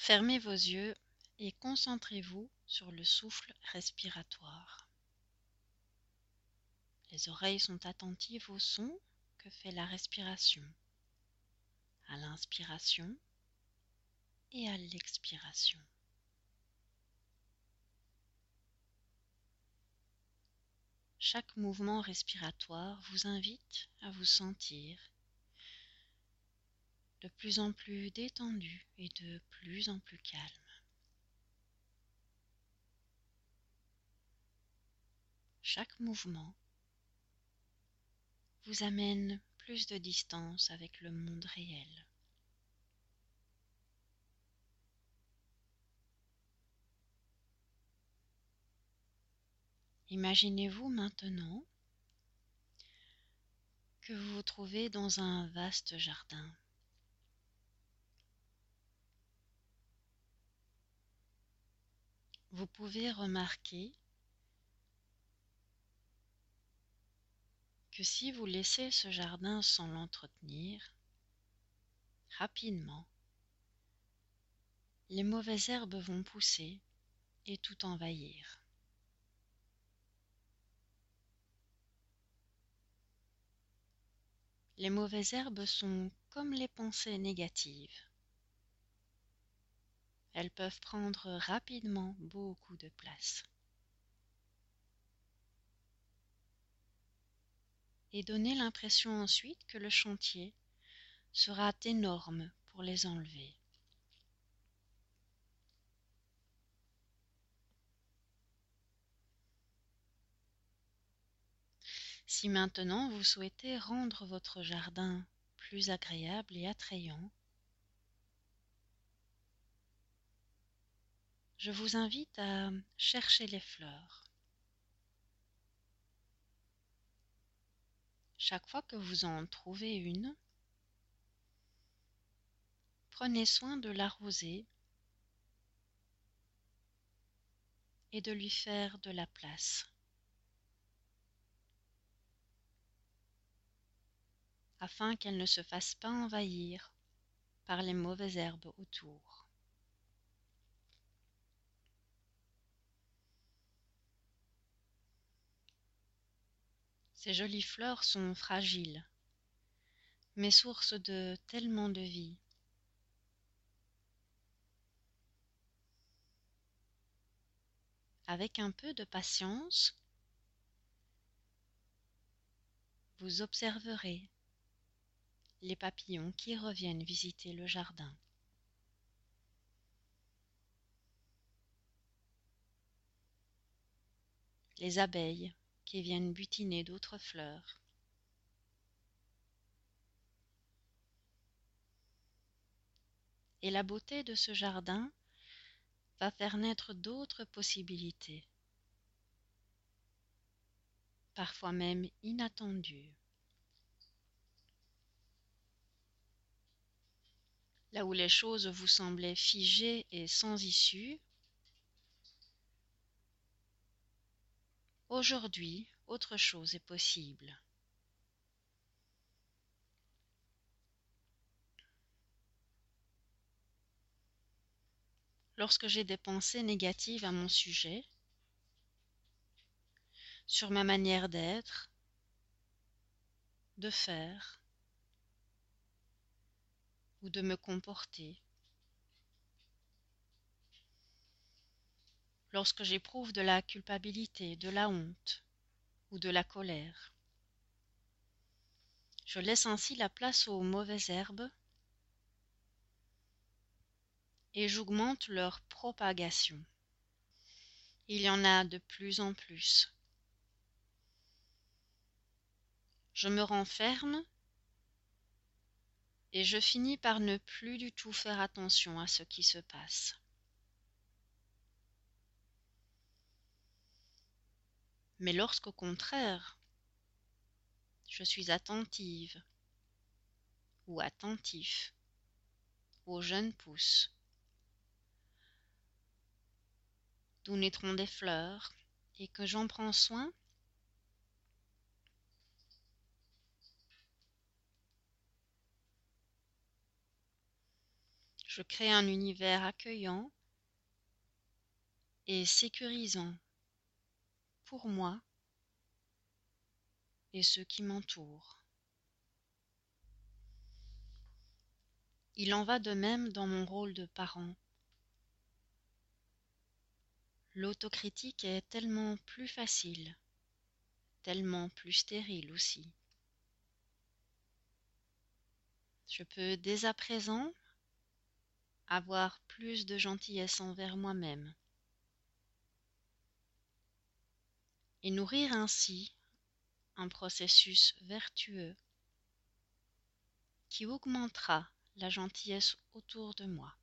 Fermez vos yeux et concentrez-vous sur le souffle respiratoire. Les oreilles sont attentives au son que fait la respiration, à l'inspiration et à l'expiration. Chaque mouvement respiratoire vous invite à vous sentir de plus en plus détendu et de plus en plus calme. Chaque mouvement vous amène plus de distance avec le monde réel. Imaginez-vous maintenant que vous vous trouvez dans un vaste jardin. Vous pouvez remarquer que si vous laissez ce jardin sans l'entretenir, rapidement, les mauvaises herbes vont pousser et tout envahir. Les mauvaises herbes sont comme les pensées négatives. Elles peuvent prendre rapidement beaucoup de place et donner l'impression ensuite que le chantier sera énorme pour les enlever. Si maintenant vous souhaitez rendre votre jardin plus agréable et attrayant, je vous invite à chercher les fleurs. Chaque fois que vous en trouvez une, prenez soin de l'arroser et de lui faire de la place, afin qu'elle ne se fasse pas envahir par les mauvaises herbes autour. Ces jolies fleurs sont fragiles, mais source de tellement de vie. Avec un peu de patience, vous observerez les papillons qui reviennent visiter le jardin. Les abeilles qui viennent butiner d'autres fleurs. Et la beauté de ce jardin va faire naître d'autres possibilités, parfois même inattendues. Là où les choses vous semblaient figées et sans issue, aujourd'hui, autre chose est possible. Lorsque j'ai des pensées négatives à mon sujet, sur ma manière d'être, de faire ou de me comporter, lorsque j'éprouve de la culpabilité, de la honte ou de la colère, je laisse ainsi la place aux mauvaises herbes et j'augmente leur propagation. Il y en a de plus en plus. Je me renferme et je finis par ne plus du tout faire attention à ce qui se passe. Mais lorsqu'au contraire, je suis attentive ou attentif aux jeunes pousses, d'où naîtront des fleurs, et que j'en prends soin, Je crée un univers accueillant et sécurisant pour moi et ceux qui m'entourent. Il en va de même dans mon rôle de parent. L'autocritique est tellement plus facile, tellement plus stérile aussi. Je peux dès à présent avoir plus de gentillesse envers moi-même et nourrir ainsi un processus vertueux qui augmentera la gentillesse autour de moi.